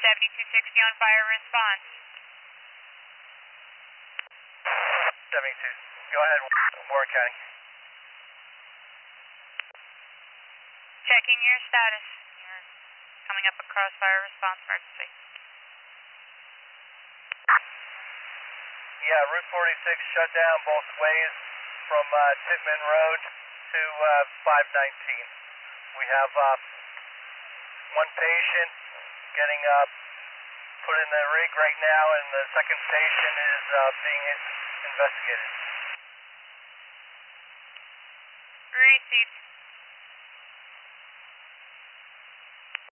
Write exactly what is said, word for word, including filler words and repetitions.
seventy-two sixty on fire response. seventy-two. Go ahead, Warren County. Checking your status. You're coming up across fire response emergency. Yeah, Route forty-six shut down both ways from uh, Tittman Road to uh, five nineteen. We have uh, one patient getting uh, put in the rig right now, and the second patient is uh, being investigated. Received.